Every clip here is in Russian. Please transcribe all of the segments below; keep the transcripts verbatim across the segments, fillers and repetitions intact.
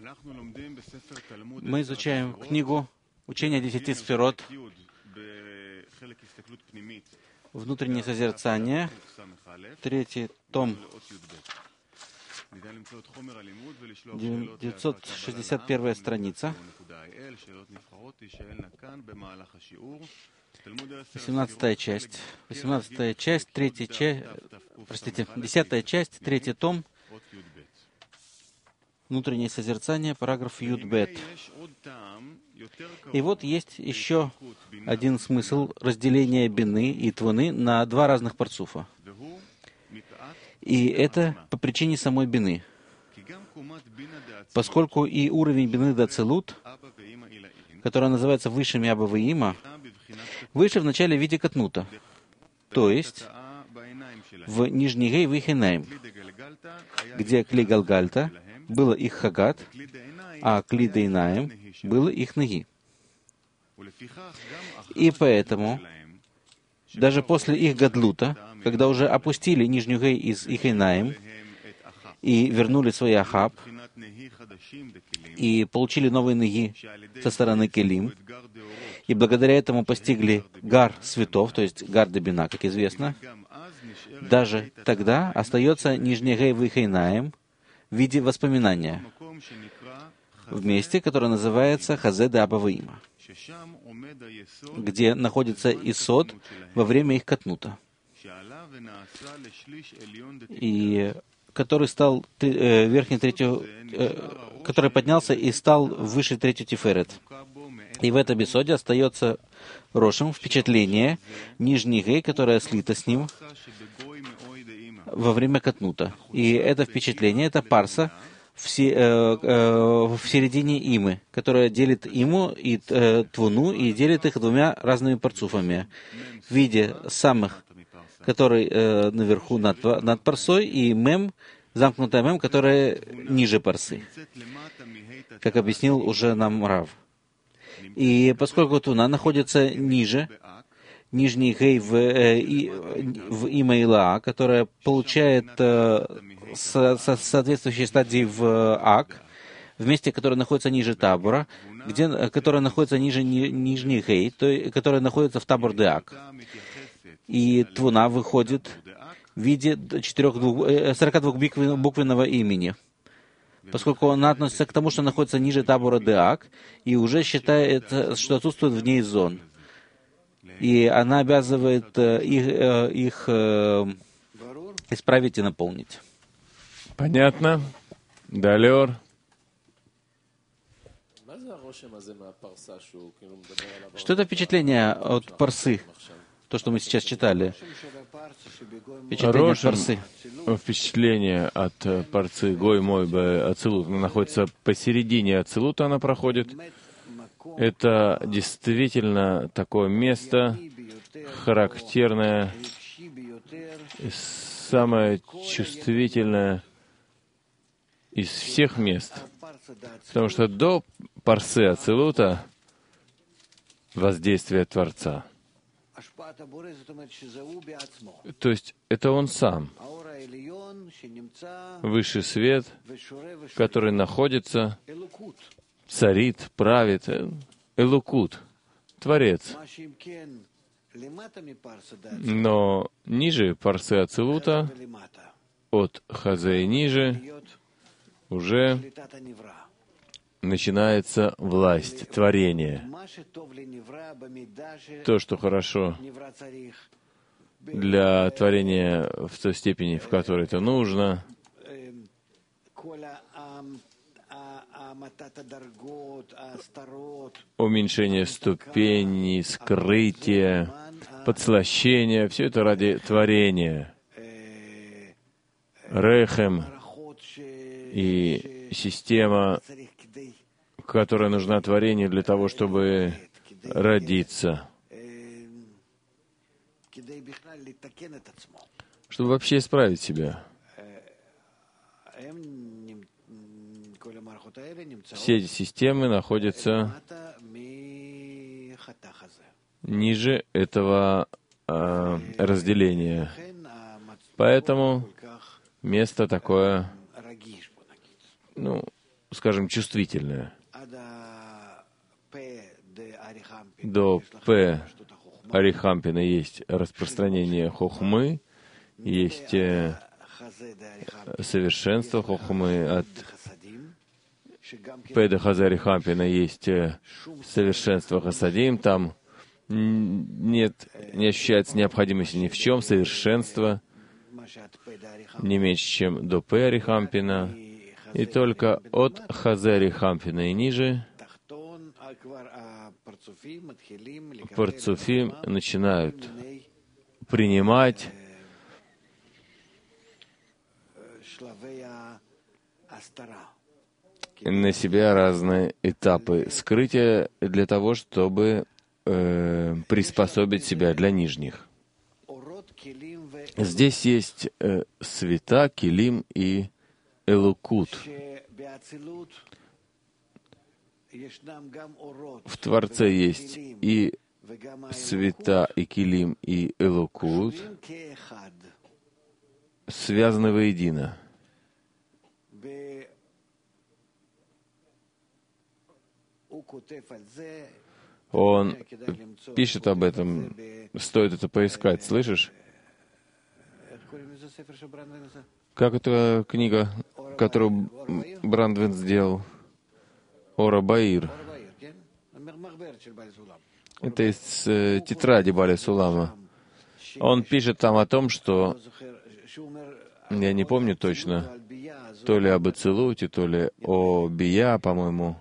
Мы изучаем книгу «Учение десяти сферот», «Внутреннее созерцание», третий том, девятьсот шестьдесят первая страница, восемнадцатая часть, восемнадцатая часть, третья часть, простите, десятая часть, третий том, «Внутреннее созерцание», параграф Юд-бет. И вот есть еще один смысл разделения бины и твуны на два разных парцуфа. И это по причине самой бины. Поскольку и уровень бины до Ацилут, который называется высшими Аба Има, выше в начале в виде катнута, то есть в Нижний Гей Вихинайм, где Кли Галгальта было их хагат, а Кли Дейнаем было их ноги. И поэтому, даже после их гадлута, когда уже опустили Нижнюю Гей из Ихейнаем и вернули свои ахаб, и получили новые ноги со стороны Келим, и благодаря этому постигли гар светов, то есть гар Дебина, как известно, даже тогда остается Нижняя Гей в Ихейнаем в виде воспоминания, в месте, которое называется Хазе де Аба Има, где находится Исод во время их катнута, и который стал э, верхней третью, э, который поднялся и стал выше третью Тиферет. И в этом Исоде остается Рошем впечатление Нижней Гей, которая слита с ним во время катнута. И это впечатление, это парса в, се, э, э, в середине имы, которая делит иму и э, твуну, и делит их двумя разными парцуфами в виде самых, который э, наверху над, над парсой, и мем, замкнутая мем, которая ниже парсы, как объяснил уже нам Рав. И поскольку твуна находится ниже, нижний гей в, э, и, в има Илаа, которая получает э, со, со соответствующей стадии в ак, в месте, которое находится ниже табора, где, которое находится ниже ни, нижний гей, то, которое находится в табор де ак. И твуна выходит в виде сорока двухбуквенного имени, поскольку она относится к тому, что находится ниже табора де ак, и уже считает, что отсутствует в ней зон. И она обязывает их, их исправить и наполнить. Понятно. Далер. Что это впечатление от парсы? То, что мы сейчас читали. Впечатление от парсы. Впечатление от парсы Гой Мой Бе Ацилут. Она находится посередине Ацилута, она проходит. Это действительно такое место, характерное, самое чувствительное из всех мест. Потому что до парсы Ацилута воздействие Творца. То есть это Он Сам, высший свет, который находится, царит, правит, Элукут, Творец. Но ниже парсы Ацилута, от Хазе и ниже, уже начинается власть, творение. То, что хорошо для творения в той степени, в которой это нужно, уменьшение ступеней, скрытие, подслащение, все это ради творения. Рехем и система, которая нужна творению для того, чтобы родиться, чтобы вообще исправить себя. Все эти системы находятся ниже этого э, разделения. Поэтому место такое, ну, скажем, чувствительное. До П Арихампина есть распространение хохмы, есть э, совершенство хохмы, от П до Хазе Арихампина есть э, совершенство хасадим, там нет, не ощущается необходимости ни в чем, совершенство не меньше, чем до П Арихампина, и только от Хазе Арихампина и ниже парцуфим начинают принимать на себя разные этапы скрытия для того, чтобы э, приспособить себя для нижних. Здесь есть э, света, килим и элукут. В Творце есть и света, и килим, и элукут, связаны воедино. Он пишет об этом, стоит это поискать, слышишь? Как эта книга, которую Брандвин сделал? Ора Баир. Это из э, тетради Бали Сулама. Он пишет там о том, что, я не помню точно, то ли об Ацилуте, то ли о Бия, по-моему.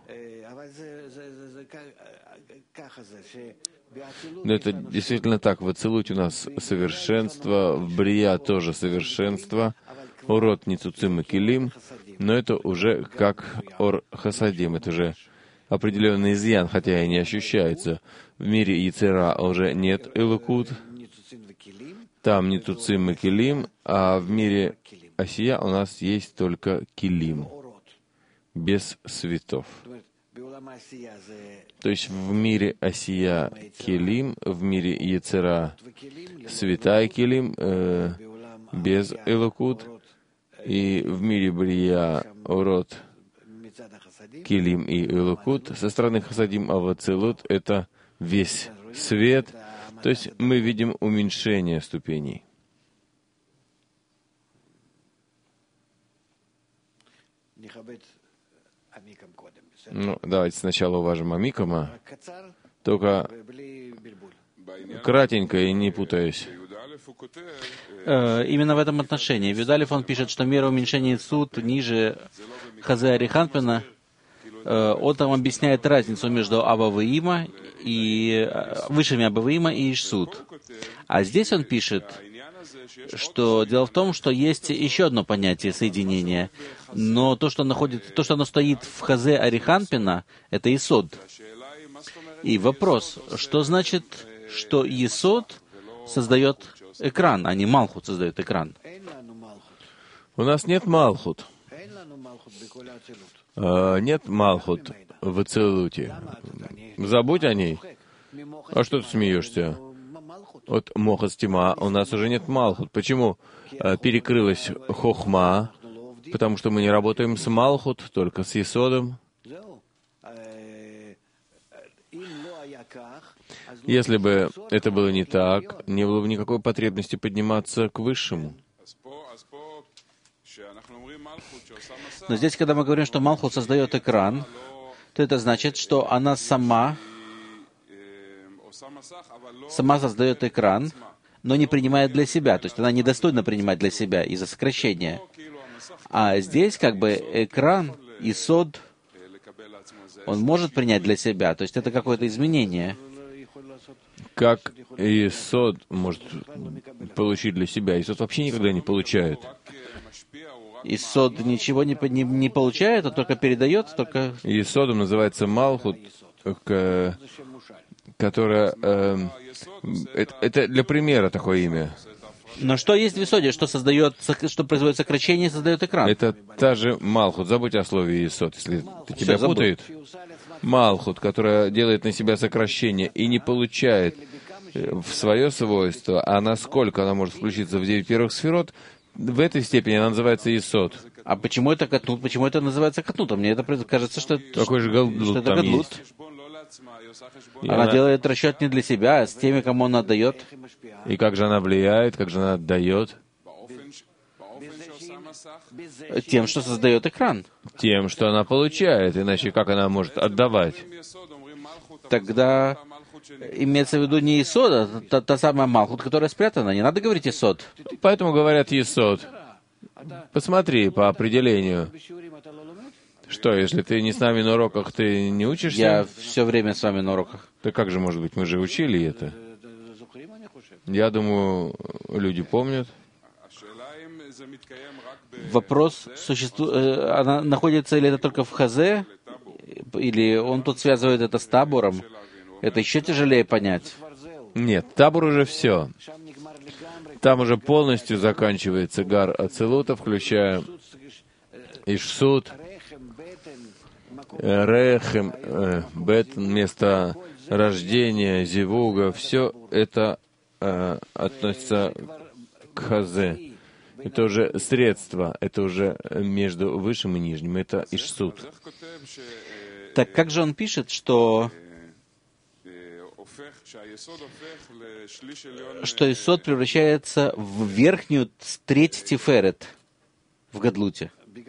Но это действительно так. В Ацилуте у нас совершенство, в Брия тоже совершенство, урод Ницуцим и Килим, но это уже как Ор Хасадим, это уже определенный изъян, хотя и не ощущается. В мире Яцера уже нет Элукут, там Ницуцим и Килим, а в мире Асия у нас есть только Килим, без светов. То есть в мире Асия Килим, в мире Яцера света и Килим, э, без Элукут, и в мире Брия урод Килим и Элукут со стороны Хасадим, а в Ацилут это весь свет. То есть мы видим уменьшение ступеней. Ну, давайте сначала уважим Амикама, только кратенько и не путаясь. Именно в этом отношении. В Юдалев он пишет, что мера уменьшения суд ниже Хазе Арихампина, он там объясняет разницу между Абаваима и высшими Абаваима и Ишсуд. А здесь он пишет, что дело в том, что есть еще одно понятие соединения, но то, что, находит, то, что оно стоит в Хазе Арихампина, это Исод. И вопрос, что значит, что Исод создает экран, а не Малхут создает экран? У нас нет Малхут. А, нет Малхут в Ацилуте. Забудь о ней. А что ты смеешься? От Мохастима у нас уже нет Малхут. Почему? А, перекрылась Хохма, потому что мы не работаем с Малхут, только с Исодом. Если бы это было не так, не было бы никакой потребности подниматься к Высшему. Но здесь, когда мы говорим, что Малхут создает экран, то это значит, что она сама, сама создает экран, но не принимает для себя. То есть она недостойна принимать для себя из-за сокращения. А здесь как бы экран, Исод, он может принять для себя. То есть это какое-то изменение. Как Исод может получить для себя? Исод вообще никогда не получает. Исод ничего не, не, не получает, а только передает, только... Исодом называется Малхут, которая... Э, это, это для примера такое имя. Но что есть в Исоде, что создает, что производит сокращение и создает экран? Это та же Малхут. Забудь о слове Исод, если ты тебя путает. Малхут, которая делает на себя сокращение и не получает в свое свойство, а насколько она может включиться в девять первых сферот, в этой степени она называется Исод. А почему это катнут? Почему это называется катнутом? Мне это кажется, что это, Какой же галдлут что это там гадлут. есть? Она она- делает расчет не для себя, а с теми, кому она отдает. И как же она влияет, как же она отдает? Тем, что создает экран. Тем, что она получает, иначе как она может отдавать? Тогда имеется в виду не Исод, а та, та самая Малхут, которая спрятана. Не надо говорить Исод. Поэтому говорят Есод. Посмотри по определению. Что, если ты не с нами на уроках, ты не учишься? Я все время с вами на уроках. Да как же может быть? Мы же учили это. Я думаю, люди помнят. Вопрос, существу... э, она находится ли это только в Хазе, или он тут связывает это с табором? Это еще тяжелее понять. Нет, табор уже все. Там уже полностью заканчивается гар Ацилута, включая Ишсут, Рехем, э, Бет, место рождения, Зивуга, все это э, относится к Хазе. Это уже средство, это уже между высшим и нижним, это Ишсут. Так как же он пишет, что, что Исод превращается в верхнюю треть Тиферет в Гадлуте?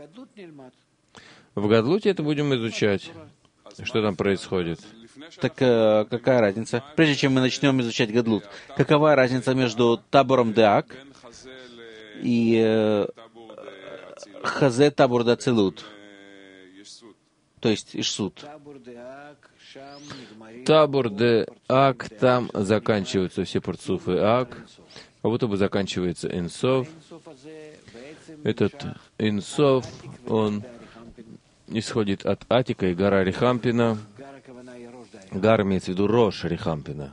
В Гадлуте это будем изучать, что там происходит. Так э, какая разница? Прежде чем мы начнем изучать Гадлут, какова разница между табором Деак и э, Хазе Табур Дацилут, то есть Ишсут? Табур де Ак, там заканчиваются все парцуфы Ак, как будто бы заканчивается Энсов. Этот Энсов, он исходит от Атика и гора Рихампина. Гар имеется в виду Рош Рихампина.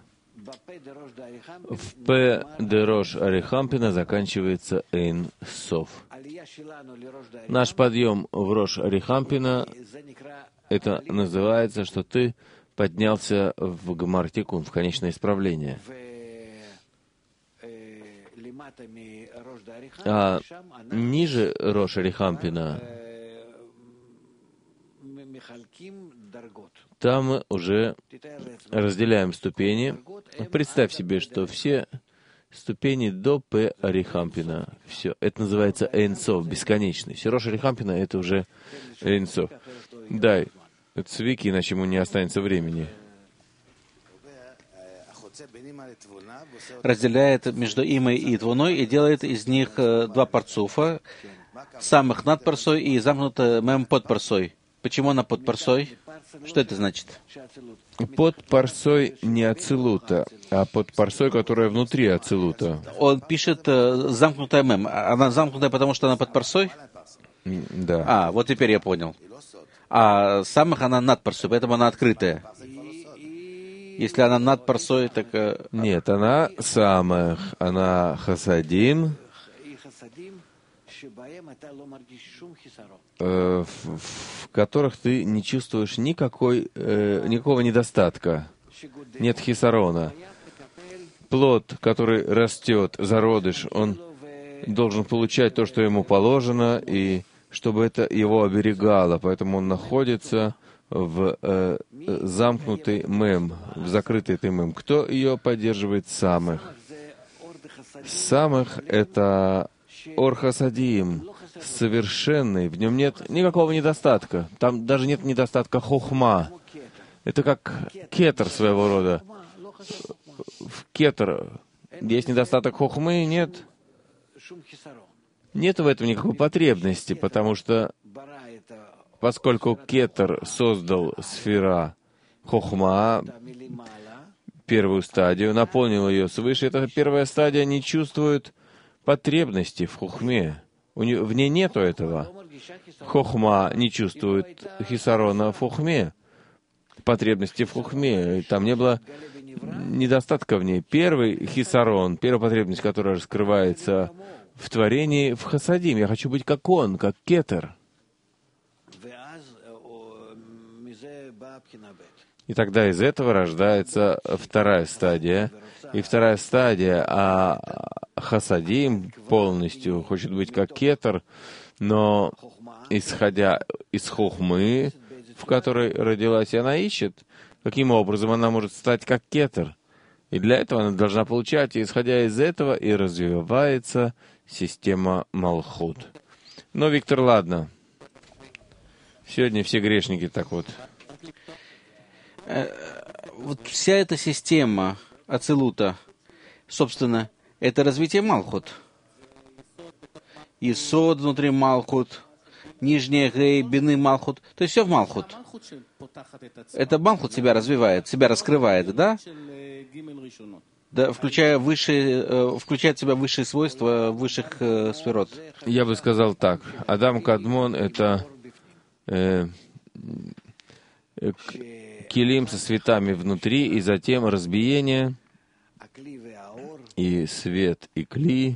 В П де Рош Рихампина заканчивается Эйн Сов. Наш подъем в Рош Рихампина, это называется, что ты поднялся в Гмар Тикун, в конечное исправление. А ниже Рош Рихампина, там мы уже разделяем ступени. Представь себе, что все ступени до П Арихампина. Все. Это называется Эйнсов, бесконечный. Все Рош Арихампина — это уже Эйнсов. Дай цвики, иначе ему не останется времени. Разделяет между имой и твуной и делает из них э, два парцуфа, самых над парсой и замкнутое мем под парсой. Почему она под парсой? Что это значит? Под парсой не Ацилута, а под парсой, которая внутри Ацилута. Он пишет э, замкнутая мем. Она замкнутая, потому что она под парсой? М, Да. А, вот теперь я понял. А самых она над парсой, поэтому она открытая. Если она над парсой, так... э, Нет, она самых, она хасадим, э, в, в которых ты не чувствуешь никакой, э, никакого недостатка. Нет хисарона. Плод, который растет, зародыш, он должен получать то, что ему положено, и чтобы это его оберегало. Поэтому он находится в э, замкнутый мем, в закрытый этой мем. Кто ее поддерживает? Самых. Самых — это Ор-Хасадим, совершенный, в нем нет никакого недостатка. Там даже нет недостатка хохма. Это как кетер своего рода. В кетер есть недостаток хохмы? Нет. Нет в этом никакой потребности, потому что поскольку кетер создал сфера хохма, первую стадию, наполнил ее свыше, эта первая стадия не чувствует потребности в хохме. У нее, в ней нету этого. Хохма не чувствует хисарона в хохме, потребности в хохме. Там не было недостатка в ней. Первый хисарон, первая потребность, которая раскрывается в творении, в хасадим. Я хочу быть как он, как кетер. И тогда из этого рождается вторая стадия. И вторая стадия, а хасадим полностью хочет быть как кетер, но исходя из хохмы, в которой родилась, и она ищет, каким образом она может стать как кетер. И для этого она должна получать, и исходя из этого и развивается система Малхут. Но, Виктор, ладно. Сегодня все грешники так вот. Вот вся эта система Ацилута, собственно, это развитие Малхут. Исод внутри Малхут, нижняя Гей, Бины Малхут. То есть все в Малхут. Это Малхут себя развивает, себя раскрывает, да? Да, включая высшие, э, включает в себя высшие свойства высших э, сферот. Я бы сказал так. Адам Кадмон — это э, э, килим со светами внутри, и затем разбиение, и свет, и кли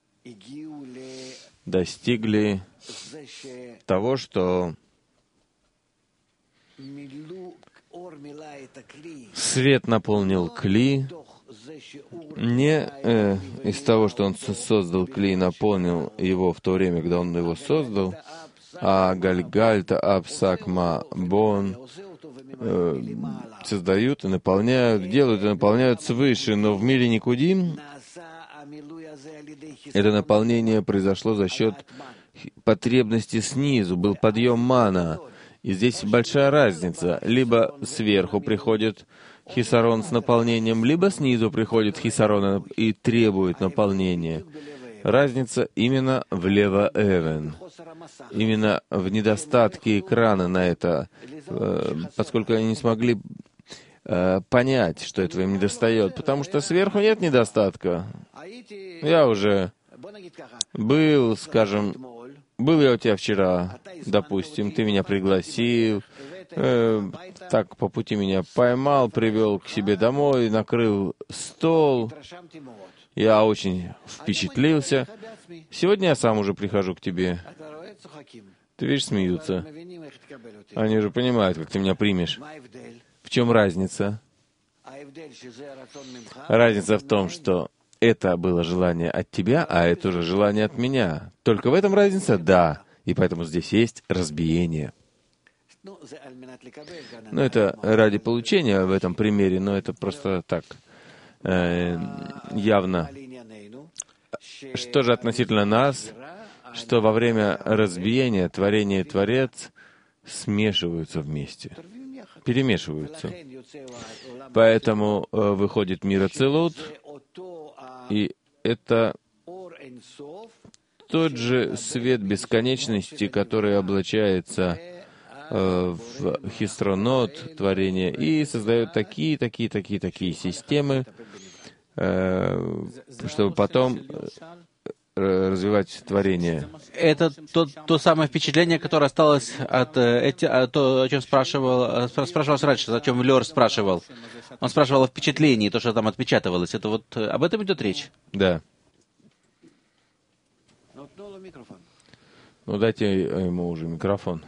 достигли того, что свет наполнил кли, не э, из того, что он создал кли и наполнил его в то время, когда он его создал, а Гальгальта Апсакма Бон э, создают и наполняют, делают и наполняют свыше, но в мире Никудим это наполнение произошло за счет потребности снизу, был подъем мана. И здесь большая разница. Либо сверху приходит хисарон с наполнением, либо снизу приходит хисарон и требует наполнения. Разница именно в лева-эвен, именно в недостатке экрана на это, поскольку они не смогли понять, что этого им недостает, потому что сверху нет недостатка. Я уже был, скажем, был я у тебя вчера, допустим, ты меня пригласил, э, так по пути меня поймал, привел к себе домой, накрыл стол. Я очень впечатлился. Сегодня я сам уже прихожу к тебе. Ты видишь, смеются. Они уже понимают, как ты меня примешь. В чем разница? Разница в том, что это было желание от тебя, а это уже желание от меня. Только в этом разница? Да. И поэтому здесь есть разбиение. Ну, это ради получения в этом примере, но это просто так э, явно. Что же относительно нас, что во время разбиения творение и Творец смешиваются вместе, перемешиваются. Поэтому э, выходит мир Ацилут, и это тот же свет бесконечности, который облачается э, в хистронот творения и создает такие, такие, такие, такие системы, э, чтобы потом развивать творение. Это то, то самое впечатление, которое осталось от эти, то, о чем спрашивал, спрашивалось раньше, о чем Лёр спрашивал. Он спрашивал о впечатлении, то, что там отпечатывалось. Это вот об этом идет речь? Да. Ну, дайте ему уже микрофон.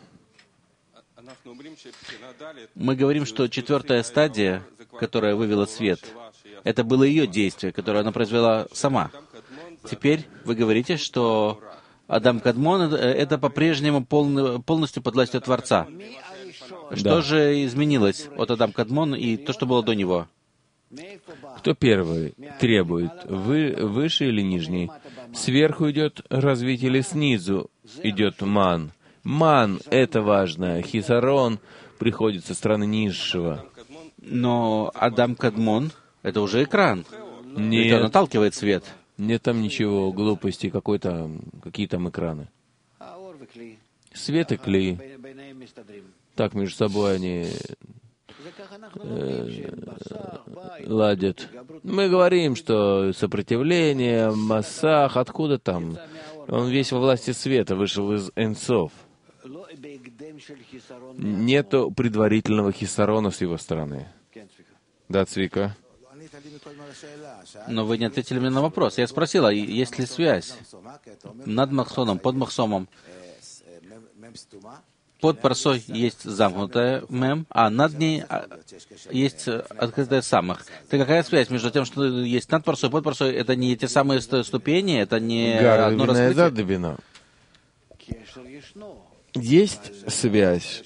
Мы говорим, что четвертая стадия, которая вывела свет, это было ее действие, которое она произвела сама. Теперь вы говорите, что Адам Кадмон — это по-прежнему полный, полностью под властью Творца. Что Да. же изменилось от Адам Кадмон и то, что было до него? Кто первый требует? Вы, выше или нижний? Сверху идет развитие или снизу идет ман? Ман — это важно. Хисарон приходит со стороны низшего. Но Адам Кадмон — это уже экран. Нет. Это наталкивает свет. Нет там ничего, глупости, какой-то, какие там экраны. Свет и кли. Так между собой они э, ладят. Мы говорим, что сопротивление, массах, откуда там? Он весь во власти света, вышел из Энсов. Нету предварительного хисарона с его стороны. Да, Цвика? Но вы не ответили мне на вопрос. Я спросил, а есть ли связь над Махсоном, под Махсомом? под парсой есть замкнутая мем, а над ней есть открытая самых. Так какая связь между тем, что есть над парсой и под парсой? Это не те самые ступени, это не одно раскрытие? Есть связь.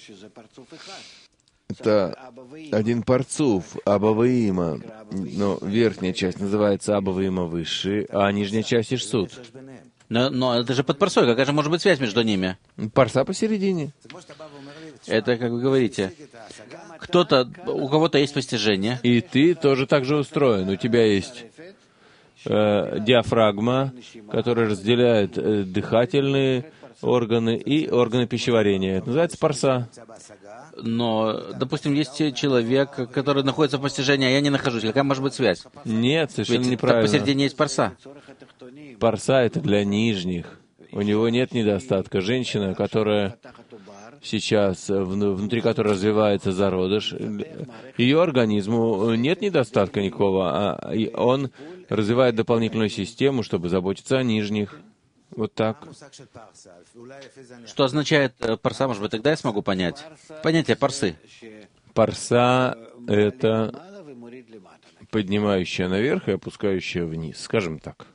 Это один парцуф, Абаваима, но верхняя часть называется Абаваима высший, а нижняя часть Ишсут. Но, но это же под парсой, какая же может быть связь между ними? Парса посередине. Это, как вы говорите, кто-то, у кого-то есть постижение. И ты тоже так же устроен. У тебя есть э, диафрагма, которая разделяет э, дыхательные органы и органы пищеварения. Это называется парса. Но, допустим, есть человек, который находится в постижении, а я не нахожусь. Какая может быть связь? Нет, совершенно Ведь неправильно. посередине есть парса. Парса — это для нижних. У него нет недостатка. Женщина, которая сейчас, внутри которой развивается зародыш, ее организму нет недостатка никакого, а он развивает дополнительную систему, чтобы заботиться о нижних. Вот так. Что означает парса? Может быть, тогда я смогу понять. Понятие парсы. Парса — это поднимающая наверх и опускающая вниз, скажем так.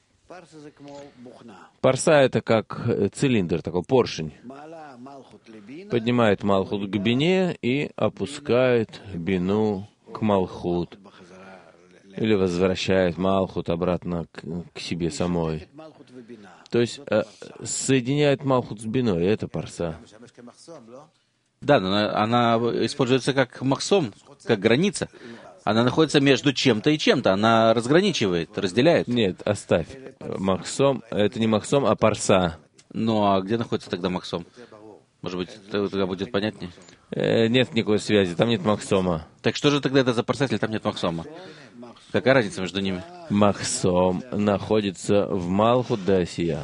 Парса — это как цилиндр, такой поршень. Поднимает Малхут к бине и опускает бину к Малхут. Или возвращает Малхут обратно к, к себе самой. То есть э, соединяет Малхут с биной, это парса. Да, но она используется как махсом, как граница. Она находится между чем-то и чем-то. Она разграничивает, разделяет. Нет, оставь. Махсом — это не махсом, а парса. Ну, а где находится тогда махсом? Может быть, тогда будет понятнее? Э, нет никакой связи, там нет махсома. Так что же тогда это за парса, если там нет махсома? Какая разница между ними? Махсом находится в Малхут де Асия.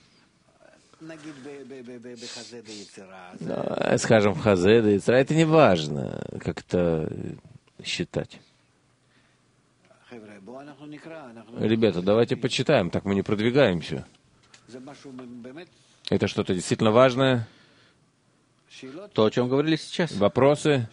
Ну, скажем, в Хазе де Ицра. Это не важно, как это считать. Ребята, давайте почитаем, так мы не продвигаемся. Это что-то действительно важное? То, о чем говорили сейчас. Вопросы?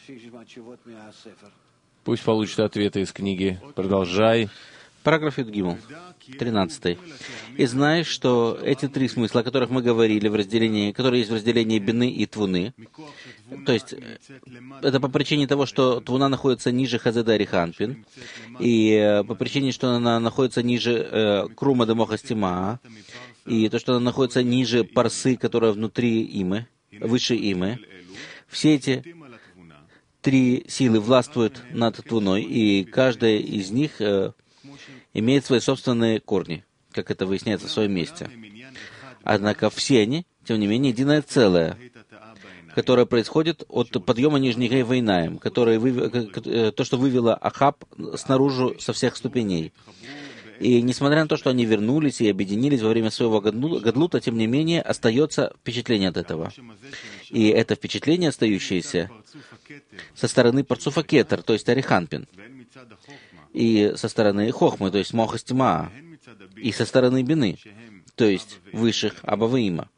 Пусть получат ответы из книги. Продолжай. Параграф Юдгимл, тринадцатый. «И знаешь, что эти три смысла, о которых мы говорили в разделении, которые есть в разделении бины и твуны, то есть это по причине того, что твуна находится ниже Хазеда Ариханпин, и по причине, что она находится ниже э, Крума Демоха Стима, и то, что она находится ниже Парсы, которая внутри Имы, выше Имы, все эти три силы властвуют над Твуной, и каждая из них э, имеет свои собственные корни, как это выясняется в своем месте. Однако все они, тем не менее, единое целое, которое происходит от подъема нижних Вейнаем, которое выве... то, что вывело Ахаб снаружи со всех ступеней. И несмотря на то, что они вернулись и объединились во время своего гадлута, тем не менее, остается впечатление от этого. И это впечатление, остающееся со стороны Парцуфа Кетер, то есть Ариханпин, и со стороны Хохмы, то есть Моха Стима, и со стороны Бины, то есть высших Абаваима.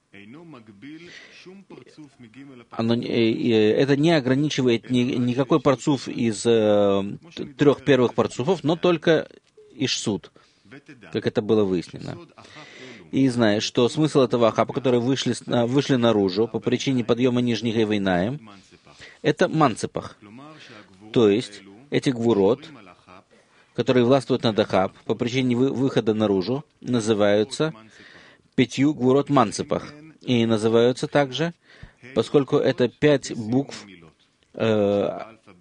Оно, это не ограничивает ни, никакой парцуф из э, трех первых парцуфов, но только Ишсут, как это было выяснено. И знаешь, что смысл этого Ахаба, которые вышли, вышли наружу по причине подъема нижних Эвейнаем, это манцепах. То есть эти гвурот, которые властвуют над Ахаб по причине вы, выхода наружу, называются пятью гвурот манцепах. И называются также, поскольку это пять букв, э,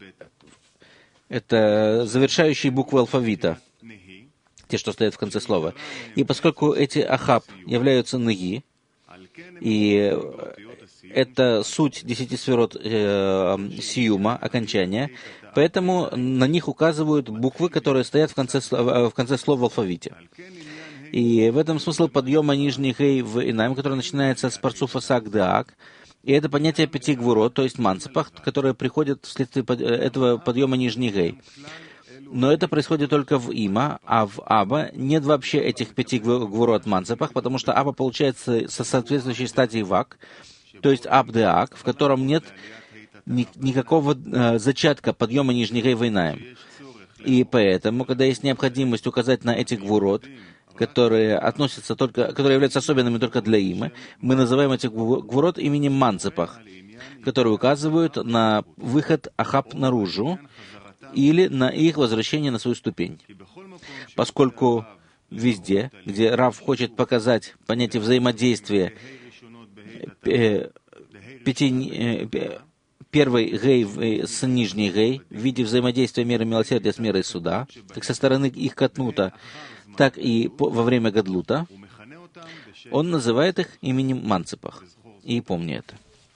это завершающие буквы алфавита, те, что стоят в конце слова. И поскольку эти Ахаб являются Неги, и это суть десяти сферот э, Сиюма, окончания, поэтому на них указывают буквы, которые стоят в конце, в конце слова в алфавите. И в этом смысл подъема нижних Эй в Инаим, который начинается с парцуфа Сак-Деак. И это понятие пяти гвурот, то есть манцепах, которые приходят вследствие этого подъема нижних Эй. Но это происходит только в Има, а в Аба нет вообще этих пяти гвурот манцепах, потому что Аба получается со соответствующей стадии Вак, то есть Абдеак, в котором нет ни, никакого э, зачатка подъема нижней Гей Вейнаем. И поэтому, когда есть необходимость указать на эти гвурот, которые относятся только, которые являются особенными только для имы, мы называем эти гвурот именем Манцепах, которые указывают на выход Ахаб наружу или на их возвращение на свою ступень. Поскольку везде, где Рав хочет показать понятие взаимодействия э, пяти, э, первой гей с нижней гей в виде взаимодействия меры милосердия с мерой суда, как со стороны их катнута, так и во время гадлута, он называет их именем Манцепах. И помни это.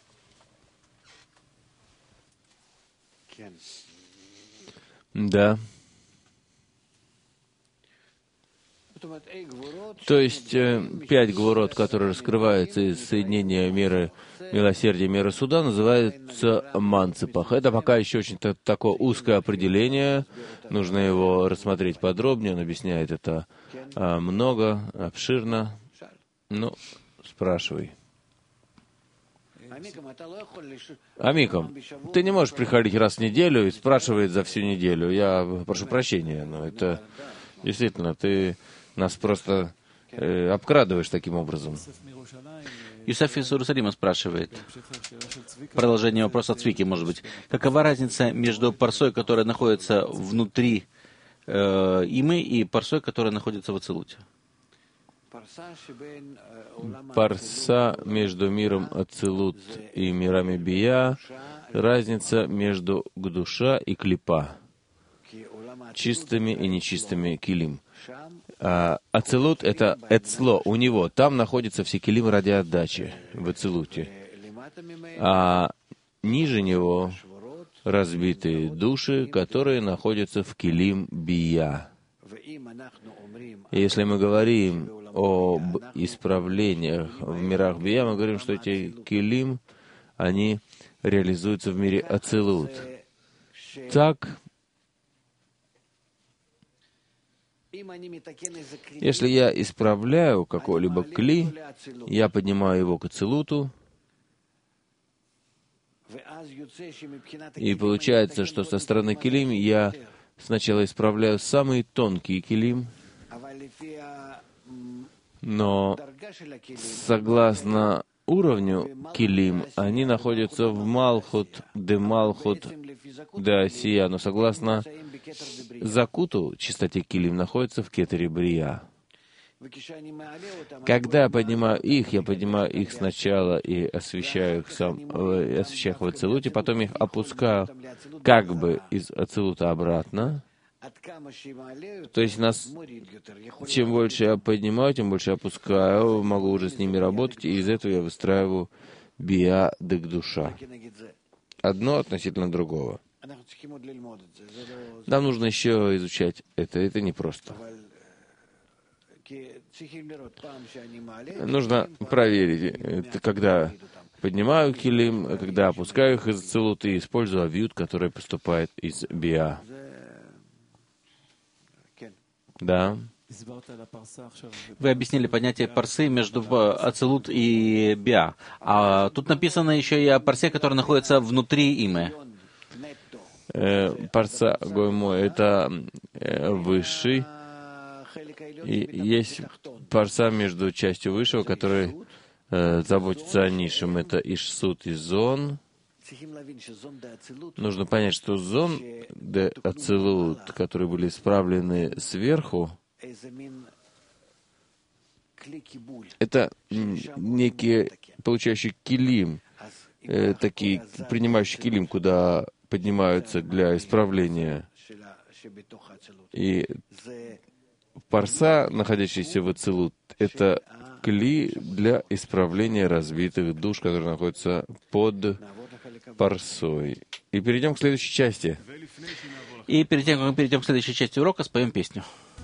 Да. То есть э, пять гвурот, которые раскрываются из соединения меры милосердия и меры суда, называются манцепах. Это пока еще очень -то, такое узкое определение. Нужно его рассмотреть подробнее. Он объясняет это э, много, обширно. Ну, спрашивай. Амиком, ты не можешь приходить раз в неделю и спрашивать за всю неделю. Я прошу прощения, но это действительно, ты нас просто э, обкрадываешь таким образом. Юсеф из Иерусалима спрашивает, продолжение вопроса от Цвики, может быть, какова разница между парсой, которая находится внутри э, имы, и парсой, которая находится в Ацилуте? Парса между миром Ацилут и мирами Бия, разница между Гдуша и Клипа, чистыми и нечистыми килим. А Ацилут — это Эцло, у него, там находятся все килим ради отдачи, в Ацилуте. А ниже него разбитые души, которые находятся в килим Бия. И если мы говорим об исправлениях в мирах Бия, мы говорим, что эти килим, они реализуются в мире Ацилут. Так, если я исправляю какой-либо кли, я поднимаю его к Ацилуту, и получается, что со стороны килим я сначала исправляю самые тонкие килим, но согласно уровню килим, они находятся в Малхут, де Малхут, де Асия, но согласно Закуту, чистоте килим, находятся в Кетере Брия. Когда я поднимаю их, я поднимаю их сначала и освещаю их, сам, э, освещаю их в Ацилуте, потом их опускаю как бы из Ацилута обратно. То есть нас, чем больше я поднимаю, тем больше я опускаю, могу уже с ними работать, и из этого я выстраиваю Бия дек душа. Одно относительно другого. Нам нужно еще изучать это, это непросто. Нужно проверить, это когда поднимаю килим, когда опускаю их из Ацилута и использую авиют, который поступает из Бия. Да. Вы объяснили понятие парсы между Ацилут и Биа. А тут написано еще и о парсе, который находится внутри имы. Э, парса Гоймо — это э, высший. И есть парса между частью высшего, который э, заботится о низшем. Это Ишсут и Зон. Нужно понять, что Зон де Ацилут, которые были исправлены сверху, это некие получающие килим, э, такие принимающие килим, куда поднимаются для исправления. И парса, находящаяся в Ацилут, это кли для исправления разбитых душ, которые находятся под парсой. И перейдем к следующей части. И перед тем, как мы перейдем к следующей части урока, споем песню.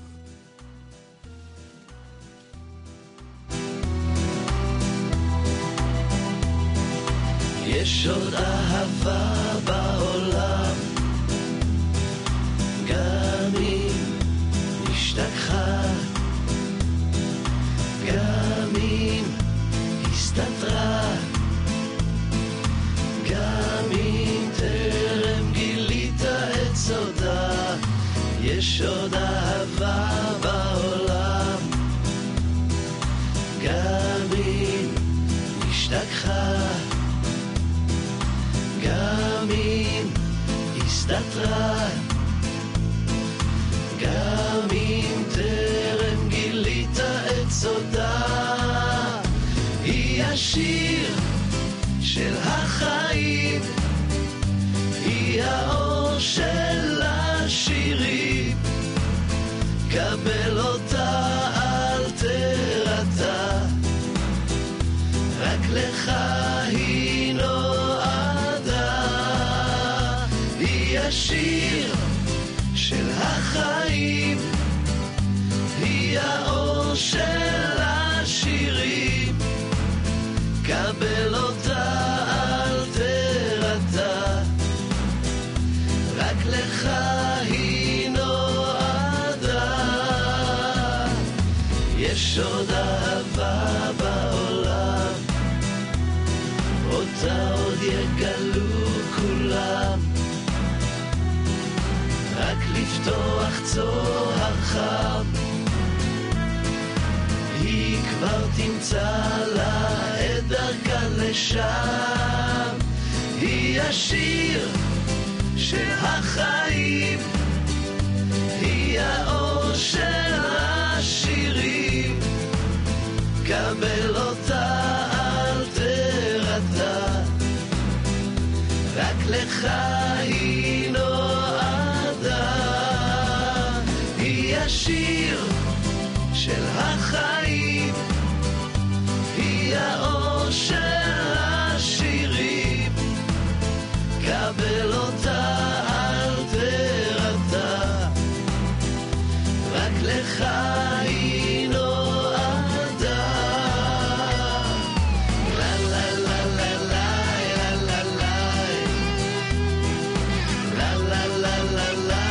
יש עוד אהבה בעולם, גם אם השתכחה, גם אם הסתתרה, יש עוד אהבה בעולם, גם אם השתכחה, גם אם הסתתרה, גם אם טרם גילית את סודה, היא השיר של החיים, היא האור של השירים, קבל אותה אל תרתע, רק לך היא נועדה, היא השיר של החיים, היא האור של השירים, קבל אותה אל תרתע, רק לך היא נועדה. יש עוד אהבה בעולם, אותה עוד יגלו כולם, רק לפתוח צוהר חם, היא כבר תמצא לה את דרכה לשם, היא השיר של החיים, היא האור של השירים, קבל אותה אל תרתע, רק לך היא נועדה, היא השיר של החיים, היא האור של השירים, קבל אותה אל תרתע, רק לך היא נועדה. לה לה לה לה לה לה לה לה לה לה לה לה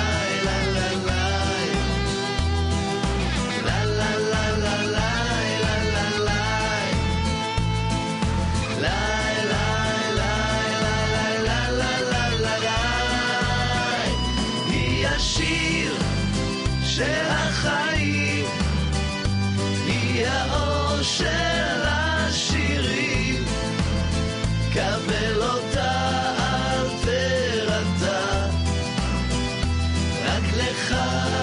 השיר של החיים, היא האור של השירים, קבל אותה אל תרתע, רק לך